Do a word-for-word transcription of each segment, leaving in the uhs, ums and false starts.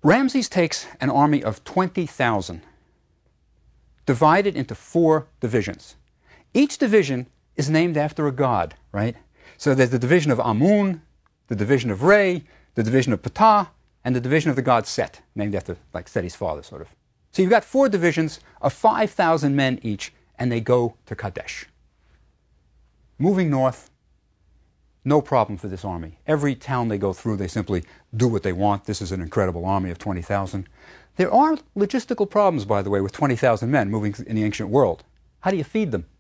Ramses takes an army of twenty thousand, divided into four divisions. Each division is named after a god, right? So there's the division of Amun, the division of Re, the division of Ptah, and the division of the god Set, named after, like, Seti's father, sort of. So you've got four divisions of five thousand men each, and they go to Kadesh. Moving north, no problem for this army. Every town they go through, they simply do what they want. This is an incredible army of twenty thousand. There are logistical problems, by the way, with twenty thousand men moving in the ancient world. How do you feed them?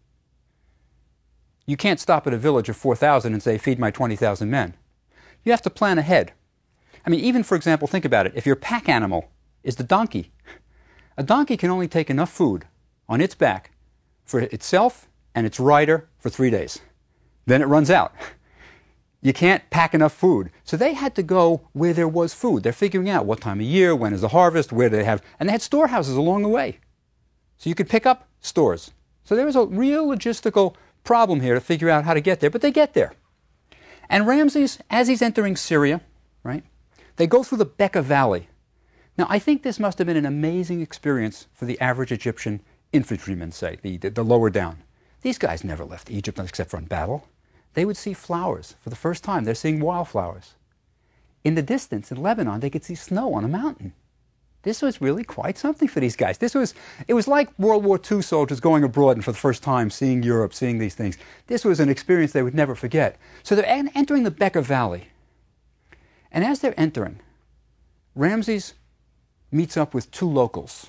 You can't stop at a village of four thousand and say, feed my twenty thousand men. You have to plan ahead. I mean, even, for example, think about it. If your pack animal is the donkey, a donkey can only take enough food on its back for itself and its rider for three days. Then it runs out. You can't pack enough food. So they had to go where there was food. They're figuring out what time of year, when is the harvest, where do they have, and they had storehouses along the way. So you could pick up stores. So there was a real logistical problem here to figure out how to get there, but they get there. And Ramses, as he's entering Syria, right, they go through the Bekaa Valley. Now, I think this must have been an amazing experience for the average Egyptian infantryman, say, the, the, the lower down. These guys never left Egypt except for on battle. They would see flowers for the first time. They're seeing wildflowers. In the distance, in Lebanon, they could see snow on a mountain. This was really quite something for these guys. This was, it was like World War Two soldiers going abroad and for the first time seeing Europe, seeing these things. This was an experience they would never forget. So they're en- entering the Bekaa Valley. And as they're entering, Ramses meets up with two locals.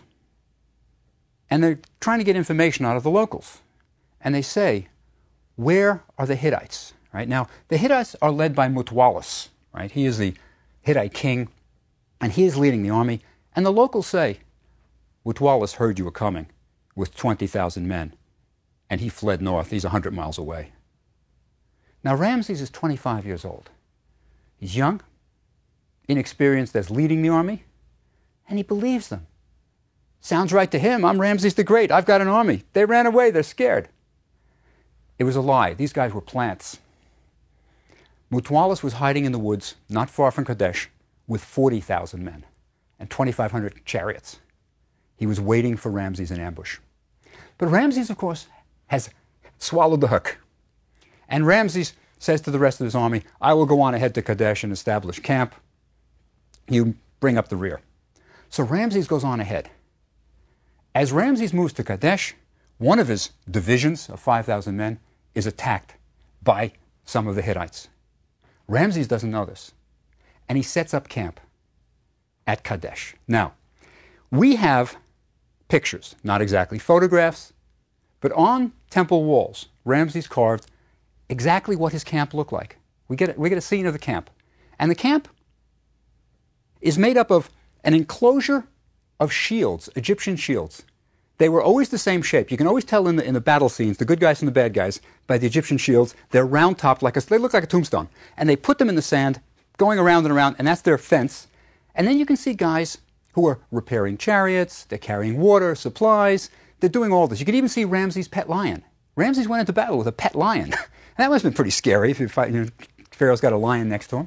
And they're trying to get information out of the locals. And they say, where are the Hittites? Right? Now, the Hittites are led by Mutwallis. Right? He is the Hittite king, and he is leading the army. And the locals say, Mutwallis heard you were coming with twenty thousand men, and he fled north. He's one hundred miles away. Now, Ramses is twenty-five years old. He's young, inexperienced as leading the army, and he believes them. Sounds right to him. I'm Ramses the Great. I've got an army. They ran away. They're scared. It was a lie. These guys were plants. Mutwallis was hiding in the woods, not far from Kadesh, with forty thousand men and twenty-five hundred chariots. He was waiting for Ramses in ambush. But Ramses, of course, has swallowed the hook. And Ramses says to the rest of his army, I will go on ahead to Kadesh and establish camp. You bring up the rear. So Ramses goes on ahead. As Ramses moves to Kadesh, one of his divisions of five thousand men is attacked by some of the Hittites. Ramses doesn't know this, and he sets up camp at Kadesh. Now, we have pictures, not exactly photographs, but on temple walls, Ramses carved exactly what his camp looked like. We get a, we get a scene of the camp. And the camp is made up of an enclosure of shields, Egyptian shields. They were always the same shape. You can always tell in the, in the battle scenes, the good guys from the bad guys, by the Egyptian shields. They're round-topped, like a, they look like a tombstone. And they put them in the sand, going around and around, and that's their fence. And then you can see guys who are repairing chariots, they're carrying water, supplies, they're doing all this. You can even see Ramses' pet lion. Ramses went into battle with a pet lion. That must have been pretty scary if you fight, you know, Pharaoh's got a lion next to him.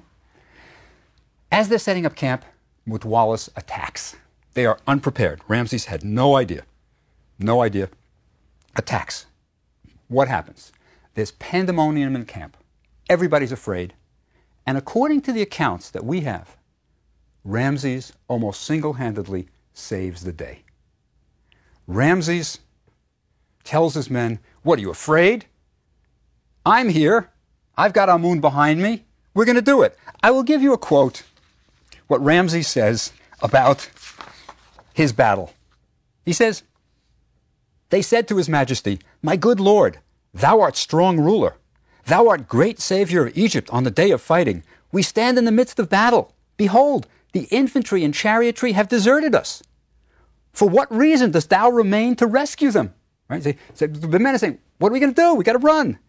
As they're setting up camp, Mutwallis attacks. They are unprepared. Ramses had no idea. No idea. Attacks. What happens? There's pandemonium in camp. Everybody's afraid. And according to the accounts that we have, Ramses almost single-handedly saves the day. Ramses tells his men, what, are you afraid? I'm here. I've got Amun behind me. We're going to do it. I will give you a quote, what Ramses says about his battle. He says, they said to his majesty, my good lord, thou art strong ruler. Thou art great savior of Egypt on the day of fighting. We stand in the midst of battle. Behold, the infantry and chariotry have deserted us. For what reason dost thou remain to rescue them? Right? So, so the men are saying, what are we going to do? We've got to run.